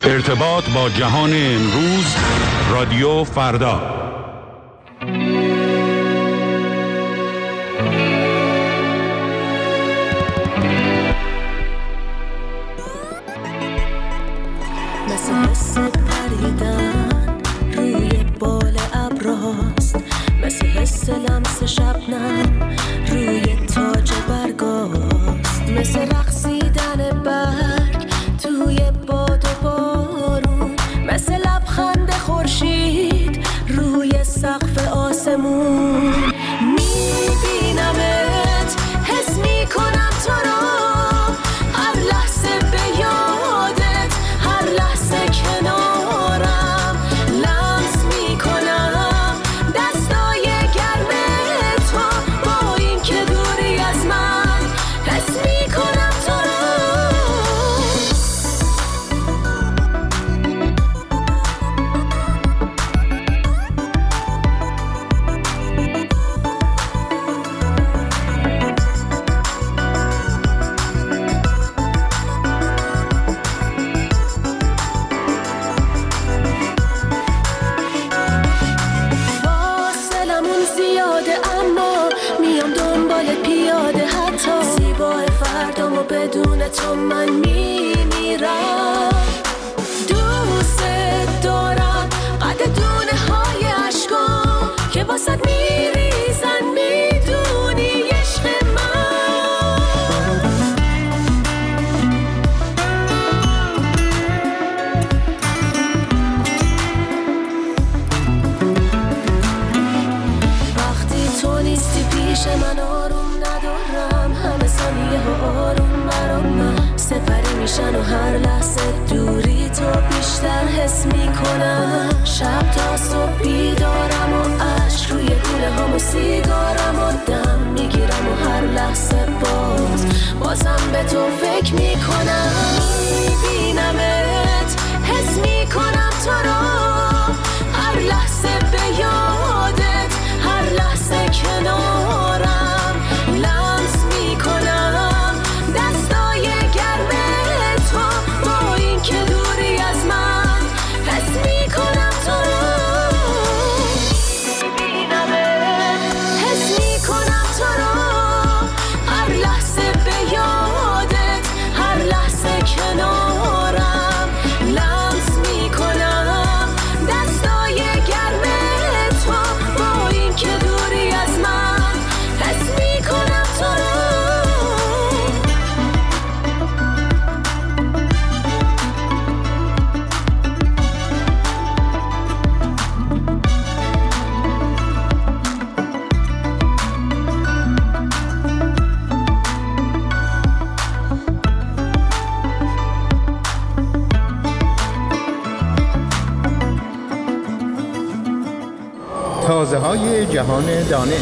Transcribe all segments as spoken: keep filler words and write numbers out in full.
ارتباط با جهان امروز، رادیو فردا. مثل حس پریدن روی بال ابراست، مثل حس لمس شبنم روی تاج برگاست، مثل رقصیدن برگ توی باد و بارون، مثل لبخند خورشید روی سقف آسمون. میبینمت، حس میکنم تو را، هر لحظه به یادت، هر لحظه کنارم، لمس میکنم دستای گرم تو، با این که دوری از من حس میکنم تو را. بدون تو من میمیرم، دوست دارم قد دونه های عشقام که واسد میریزن، میدونی عشق من. وقتی تو نیستی پیش من آروم ندارم، همه ثانیه ها آروم سپری میشن و هر لحظه دوری تو بیشتر حس میکنم. شب تا صبح بیدارم و عشق روی گوله هم و سیگارم و دم میگیرم و هر لحظه باز بازم به تو فکر میکنم. میبینمت، حس میکنم تو را، هر لحظه به یادت، هر لحظه کنارم، لمس میکنم دستای گرم تو، با این که دوری از من حس میکنم تو را. میبینمت، حس میکنم تو را، هر لحظه به یادت، هر لحظه کنارم، لمس میکنم دستای گرم تو، با این که دوری از من حس میکنم تو را. تازه های جهان دانش.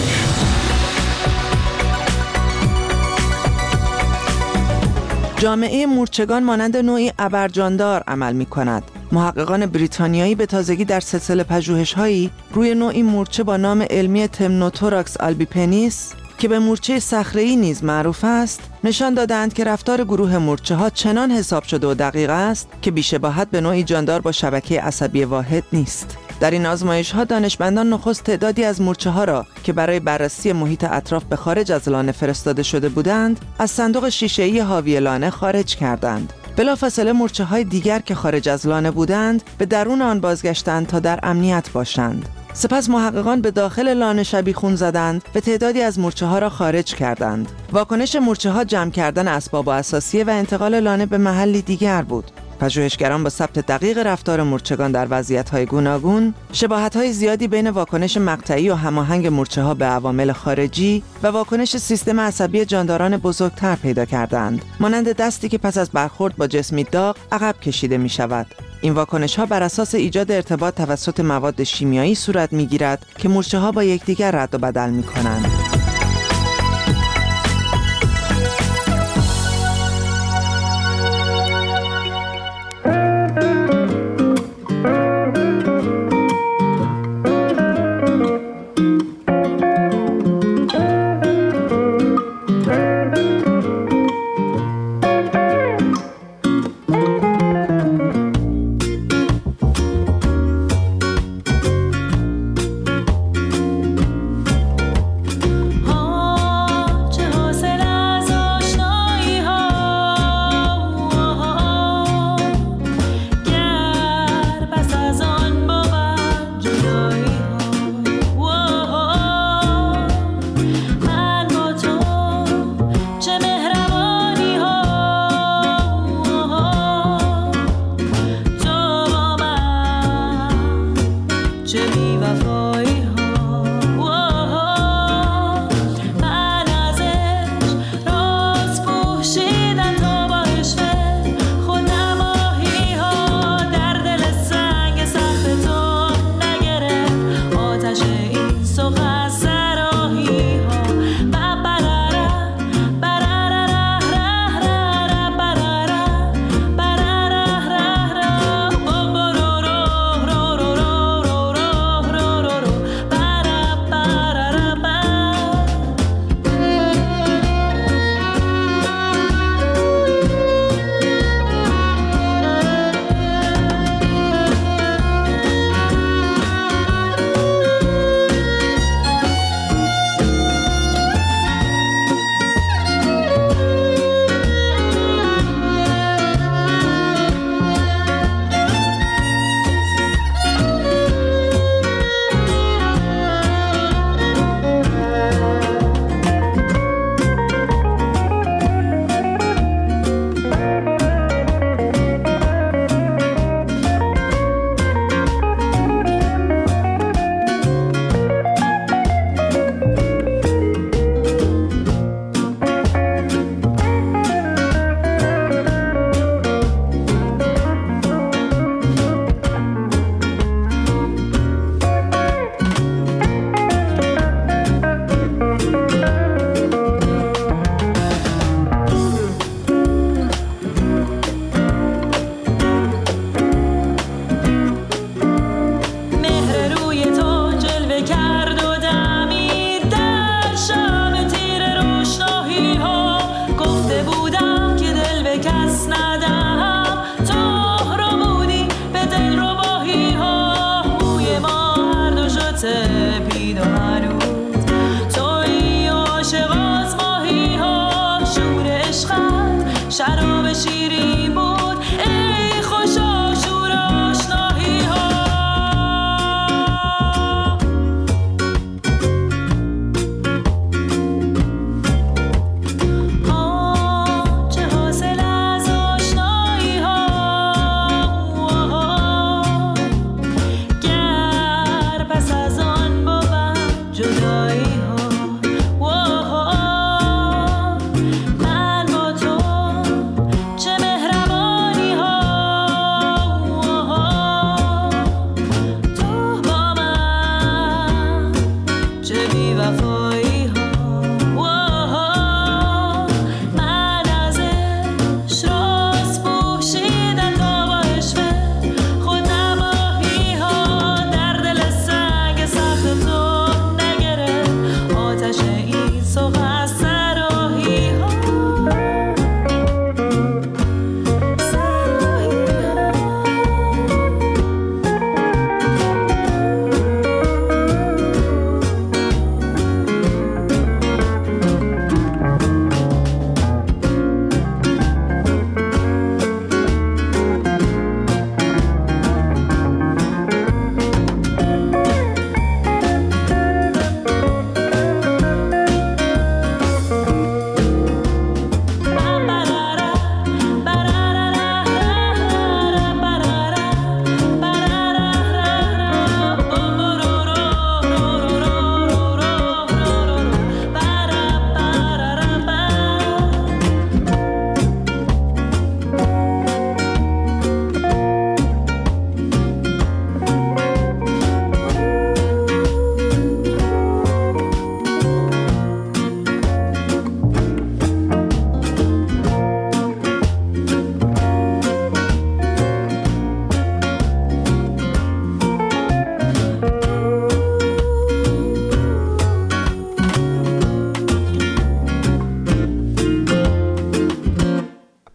جامعه مورچگان مانند نوعی ابرجاندار عمل می کند. محققان بریتانیایی به تازگی در سلسله پژوهش‌هایی روی نوعی مورچه با نام علمی تمنوتوراکس آلبیپنیس که به مورچه صخره‌ای نیز معروف است، نشان دادند که رفتار گروه مورچه‌ها چنان حساب شده و دقیق است که بی‌شباهت به نوعی جاندار با شبکه عصبی واحد نیست. در این آزمایش‌ها دانشمندان نخست تعدادی از مورچه‌ها را که برای بررسی محیط اطراف به خارج از لانه فرستاده شده بودند، از صندوق شیشه‌ای حاوی لانه خارج کردند. بلافاصله مورچه‌های دیگر که خارج از لانه بودند، به درون آن بازگشتند تا در امنیت باشند. سپس محققان به داخل لانه شبیخون زدند و تعدادی از مورچه‌ها را خارج کردند. واکنش مورچه‌ها جمع کردن اسباب و اساسیه و انتقال لانه به محلی دیگر بود. پژوهشگران با ثبت دقیق رفتار مورچگان در وضعیت‌های گوناگون، شباهت‌های زیادی بین واکنش مقطعی و هماهنگ مورچه‌ها به عوامل خارجی و واکنش سیستم عصبی جانداران بزرگتر پیدا کردند، مانند دستی که پس از برخورد با جسمی داغ عقب کشیده می‌شود. این واکنش‌ها بر اساس ایجاد ارتباط توسط مواد شیمیایی صورت می‌گیرد که مورچه‌ها با یکدیگر رد و بدل می‌کنند.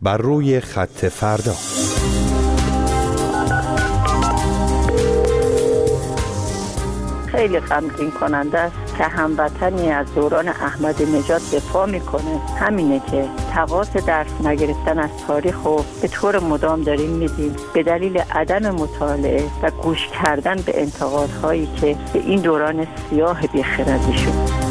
بر روی خط فردا. خیلی غمگین کننده است که هموطنی از دوران احمدی نژاد دفاع میکنه. همینه که تقاص درس نگرفتن از تاریخ رو به طور مدام داریم میدیم به دلیل عدم مطالعه و گوش کردن به انتقادهایی که به این دوران سیاه بی‌خردی شد.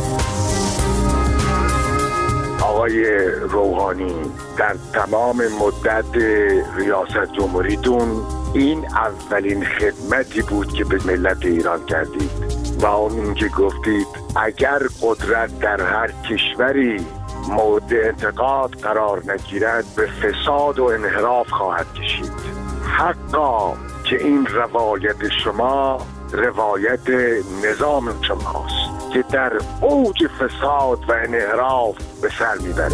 آقای روحانی در تمام مدت ریاست جمهوریتون این اولین خدمتی بود که به ملت ایران کردید و اون این که گفتید اگر قدرت در هر کشوری مورد انتقاد قرار نگیرد به فساد و انحراف خواهد کشید. حقا که این روایت شما روایت نظام شماست که در اوج فساد و انحراف به سر میبره.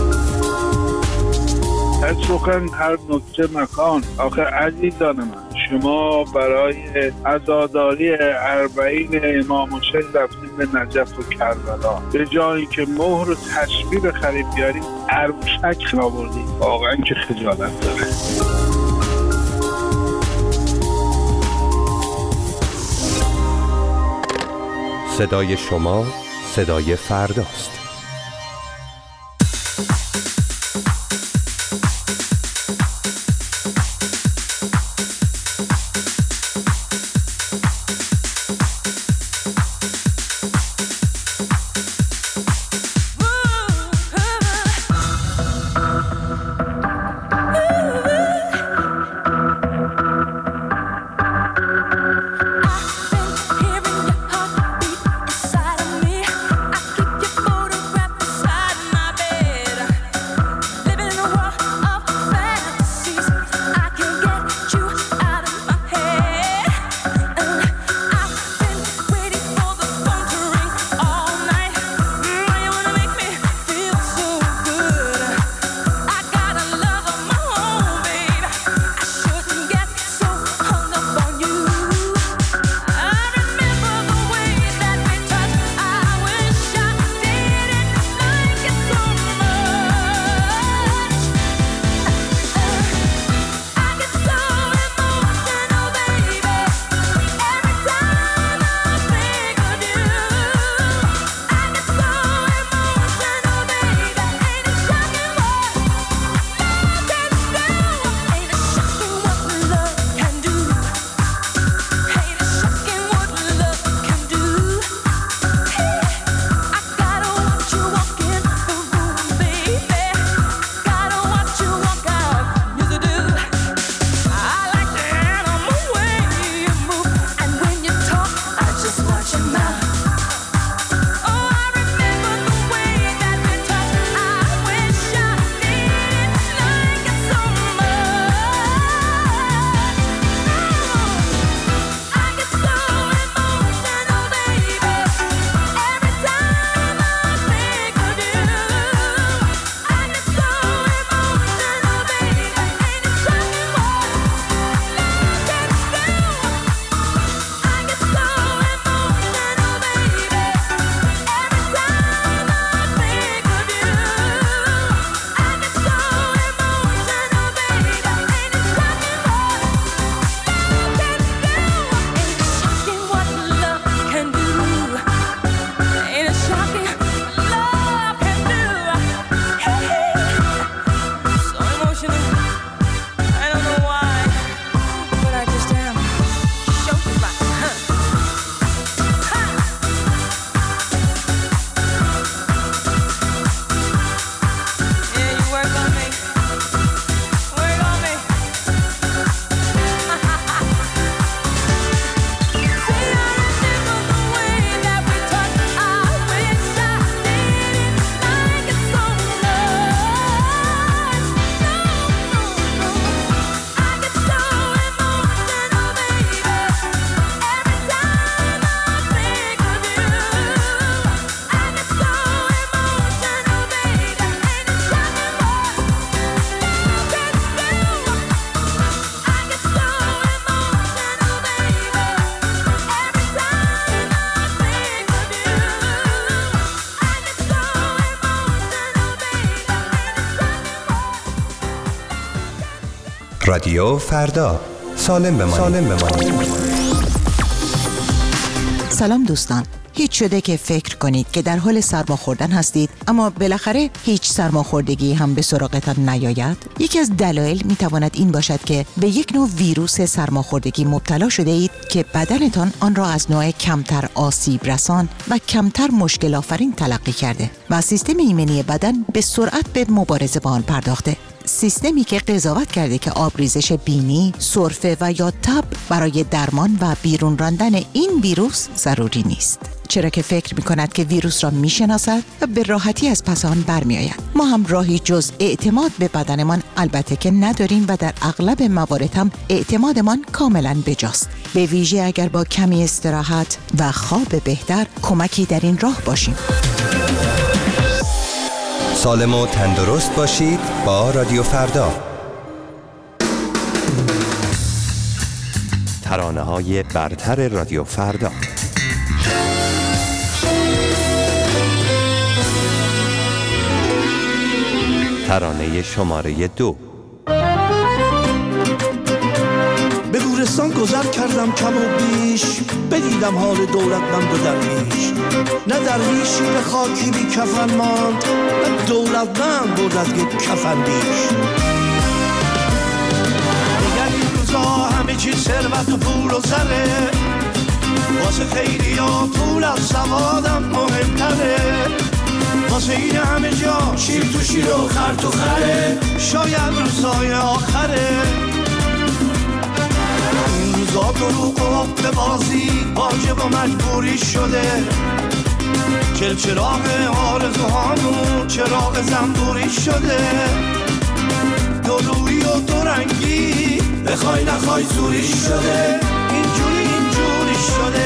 هر سخن هر نکته مکان. آخه عزیزان من، شما برای عزاداری اربعین امام حسین رفتیم به نجف و کربلا، به جایی که مهر و تشبیه بخریم بیاریم عروشک آوردیم. واقعا که خجالت داره. صدای شما صدای فرداست. Photo رادیو فردا، سالم بمانید. سالم بمانید. سلام دوستان. هیچ شده که فکر کنید که در حال سرماخوردن هستید اما بالاخره هیچ سرماخوردگی هم به سراغتان نیاید؟ یکی از دلایل میتواند این باشد که به یک نوع ویروس سرماخوردگی مبتلا شده اید که بدنتان آن را از نوع کمتر آسیب رسان و کمتر مشکل آفرین تلقی کرده و سیستم ایمنی بدن به سرعت به مبارزه با آن پرداخته. سیستمی که قضاوت کرده که آبریزش بینی، سرفه و یا تب برای درمان و بیرون راندن این ویروس ضروری نیست. چرا که فکر می کند که ویروس را می شناسد و به راحتی از پس آن برمی آید. ما هم راهی جز اعتماد به بدنمان البته که نداریم و در اغلب موارد هم اعتمادمان کاملا بجاست. به ویژه اگر با کمی استراحت و خواب بهتر کمکی در این راه باشیم. سالم و تندرست باشید با رادیو فردا. ترانه های برتر رادیو فردا. ترانه شماره دو. به گورستان گذر کردم کم و بیش، بدیدم حال دولتمند و درویش. نه درویشی به خاکی بی کفن ماند، نه دولتمند بود از یک کفن بیش. دیگر این روزا همه چیز ثروت و پول و زره، واسه خیلی ها پول از سوادم مهمتره. واسه این همه جا شیر تو شیر و خر تو خره، شاید روزای آخره. این روزا دروغ و حق بازی واجب و مجبوری شده. چل چراغ آرزوهامون چراغ زنبوری شده. دورویی و دورنگی بخوای نخوای زوری شده. اینجوری اینجوری شده.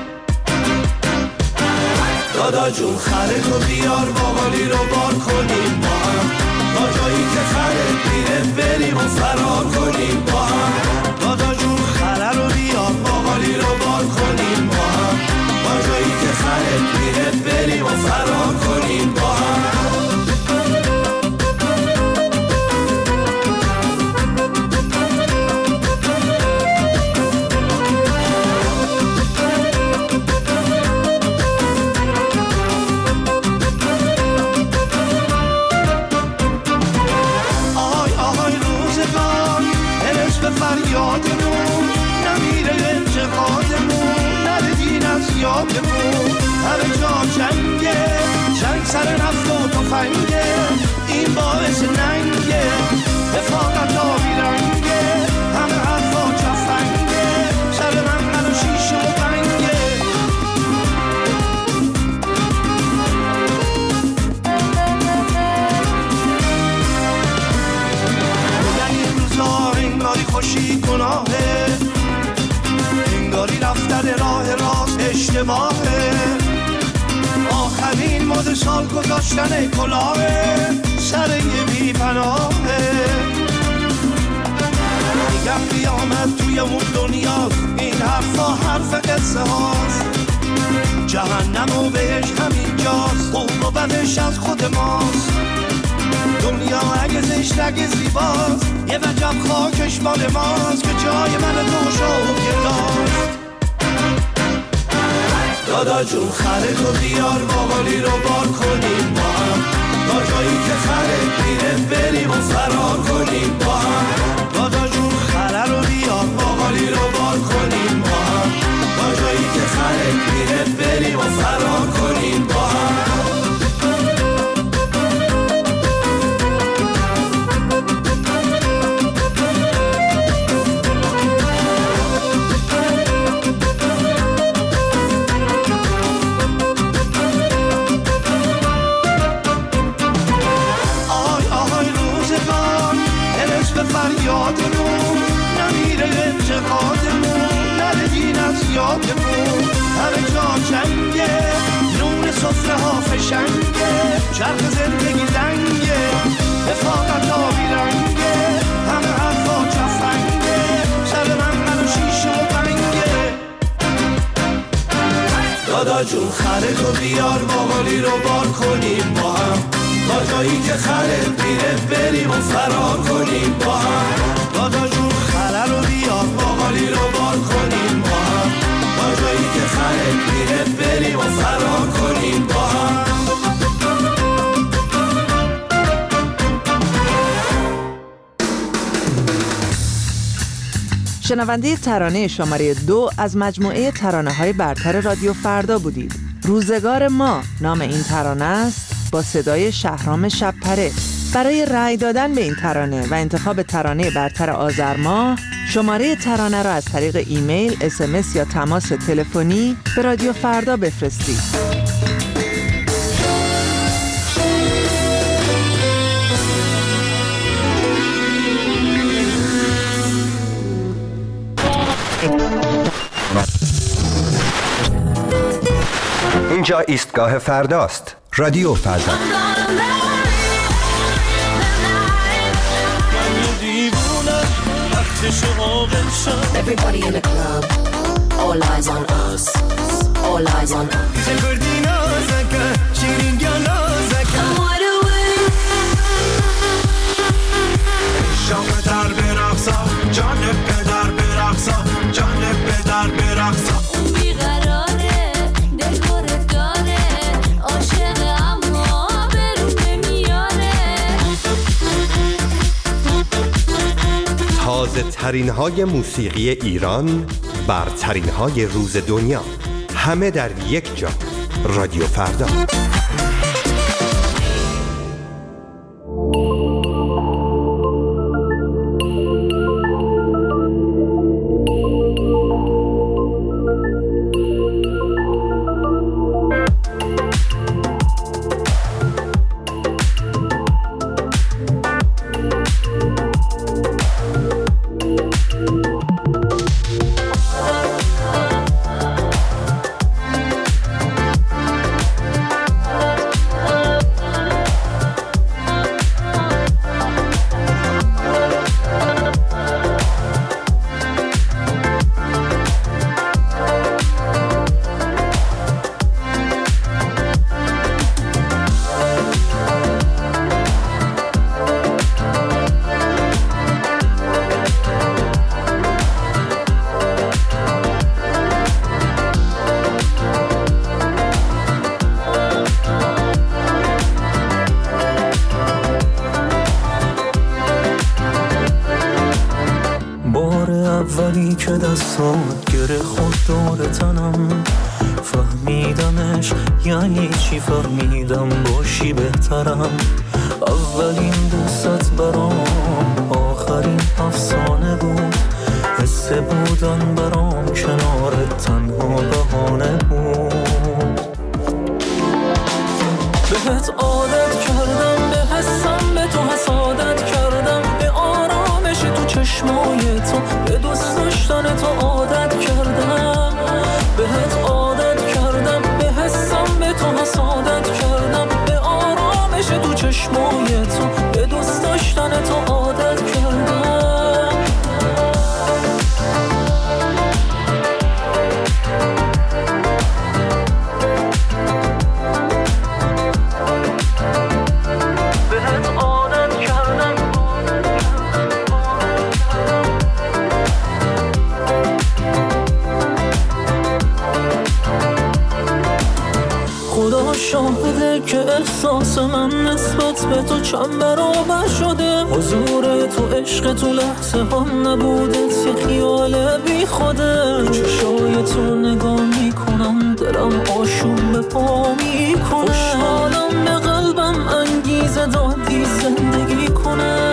دادا جون خره تو بیار باقالی رو بار کنیم با هم، تا جایی که خره میره بریم و فرار کنیم با هم. دادا جون خره رو بیار باقالی رو بار کنیم با هم، تا جایی که خره میره بریم و فرار کنیم با هم. فریادمون نمیره انتقادمون، نره دین از یادمون. همه جا جنگه، جنگ سر نفت و تفنگه، این باعث ننگه، رفاقت آبی رنگه. همه حرفا چفنگه، سر منقل و شیشه و بنگه. بودن این روزا انگاری خوشی گناهه، انگاری رفتن راه راست اشتباهه. آخرین مد سال گذاشتن کلاهه، سر یه بی پناهه. میگم قیامت توی اون دنیاست، این حرفا حرف قصه هاست. جهنم و بهش همین جاست، خوب و بدش از خود ماست. دنیا اگه زشت اگه زیباست، یه وجب خاکش مال ماست که جای من تو شوکه داشت. دادا جون خره تو بیار باقالی رو بار کنیم با هم، تا جایی که خره میره بریم و فرار کنیم با هم. دادا جون خره رو بیار باقالی رو بار کنیم با هم، تا جایی که خره میره بریم و فرار کنیم با هم. فریادمون نمیره انتقادمون، نره دین از یادمون. همه جا جنگه، نون سفره ها فشنگه، چرخ زندگی لنگه، رفاقت آبی رنگه. همه حرفا چفنگه، سر منقل و شیشه و بنگه. دادا جون خره تو بیار باقالی رو بار کنیم با هم، تا جایی که خرت میره بریم و فرار کنیم با هم. دادا جون خره رو بیار باقالی رو بار کنیم با هم. تا جایی که خرت میره بریم و فرار کنیم با هم. شنونده ترانه شماره دو از مجموعه ترانه‌های برتر رادیو فردا بودید. روزگار ما نام این ترانه است، با صدای شهرام شب‌پره. برای رأی دادن به این ترانه و انتخاب ترانه برتر آذر ماه، شماره ترانه را از طریق ایمیل، اس ام اس یا تماس تلفنی به رادیو فردا بفرستید. اینجا ایستگاه فرداست. رادیو فردا. Everybody in the club, all eyes on us, all eyes on us. Come wide awake. شام در برقصا جانب پدر برقصا جانب پدر برقصا. اون بیقراره دلگور داره عاشق اما برون نمیاره. تازه ترین های موسیقی ایران، برترین های روز دنیا، همه در یک جا. رادیو فردا. اولی که دستات گره خود دور تنم، فهمیدمش یعنی چی، فهمیدم باشی بهترم. اولین دوست برام آخرین افسانه بود، حس بودن برام کنارت تنها بهانه بود. بهت عادت کردم، به حسم به تو حسادت کردم، به آرامش تو چشمای تو، به دوست داشتن تو عادت کردم. بهت عادت کردم، به حسم به تو حسادت کردم، به آرامش تو چشمای تو، به دوست داشتن تو عادت کردم. شاهده که احساس من نسبت به تو چند برابر شده. حضور تو عشق تو لحظه هم نبودت یه خیال بی خوده. چشای تو نگاه میکنم دلم آشوب به پا میکنه. خوشحالم به قلبم انگیزه دادی زندگی کنه.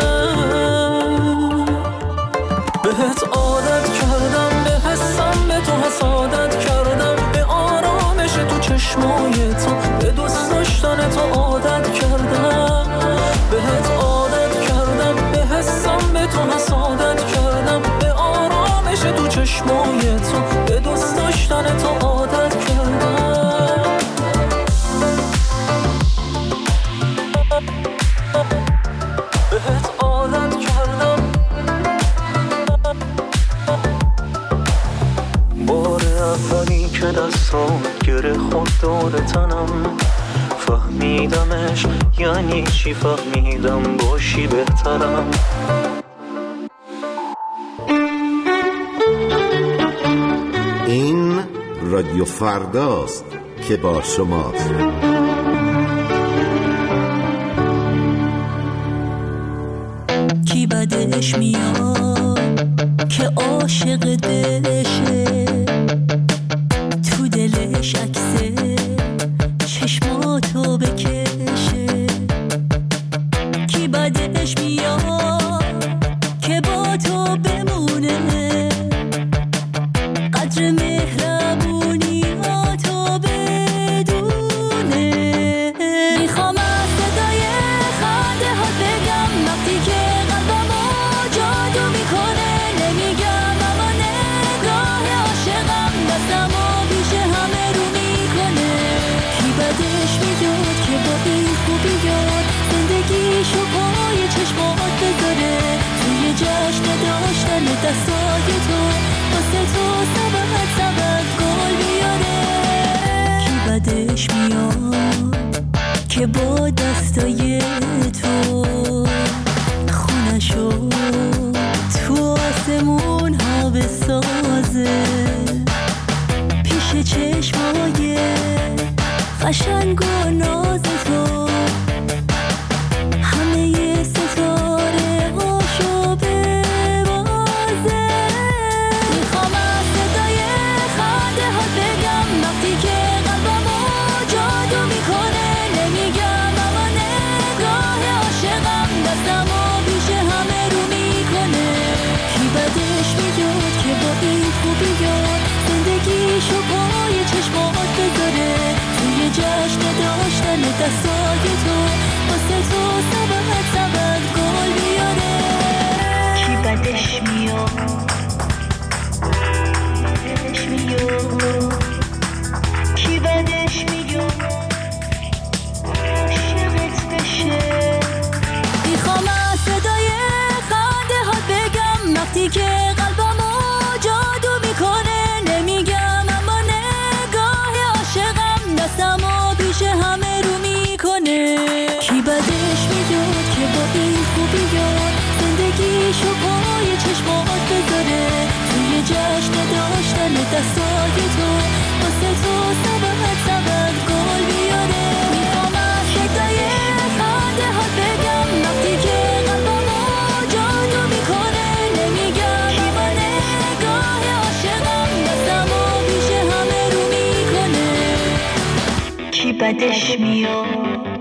بهت عادت کردم، به حسم به تو حسادت کردم، به آرامش تو چشمای تو، به دوست داشتن تو عادت کردم. بهت عادت کردم، به حسم به تو حسادت کردم، به آرامش تو چشمای تو، به دوست داشتن تو عادت کردم. بهت عادت کردم. بار اولی که دستات گره خود دور تنم، فهمیدمش یعنی چی، فهمیدم باشی بهترم. این رادیو فرداست که با شماست. کی بدش میاد که عاشق دلشه، تو دلش عکسه چشماتو بکشه. کی بدش میاد که با تو بمونه، قدر مهربونی ها تو بدونه. میخوام از صدای خنده ها بگم وقتی که قلبمو جادو میکنه. نمیگم اما نگاه عاشقم دستمو بیش همه رو میکنه. کی بدش میداد که با این خوبیات زندگیشو پای چشمات بذاره، توی جشن داشتن دستای تو واسه تو سبت سبت گل بیاره. کی بدش میاد که با دستای تو خونشو تو آسمون ها بسازه، پیش چشمای قشنگ و ناز تو همه ی ستاره هاشو ببازه. میخوام از صدای خنده ها بگم وقتی که قلبمو جادو میکنه. نمیگم اما نگاه عاشقم دستمو بیش همه رو میکنه. کی بدش میاد که با این خوبیات زندگیشو پای چشمات بذاره، توی جشن داشتن دستای تو واسه تو سبت سبت گل بیاره. کی بدش میاد بدش میاد کی بدش میاد عاشقت بشه. میخوام از صدای خنده ها بگم وقتی که قلبمو جادو میکنه. نمیگم اما نگاه عاشقم دستمو بیش همه رو میکنه. کی بدش میاد که با این خوبیات زندگیشو پای چشمات بذاره، توی جشن داشتن دستای تو واسه تو سبت سبت گل بیاره. میخوام از صدای خنده ها بگم وقتی که قلبمو جادو میکنه. نمیگم اما نگاه عاشقم دستمو بیش همه رو میکنه. کی بدش میاد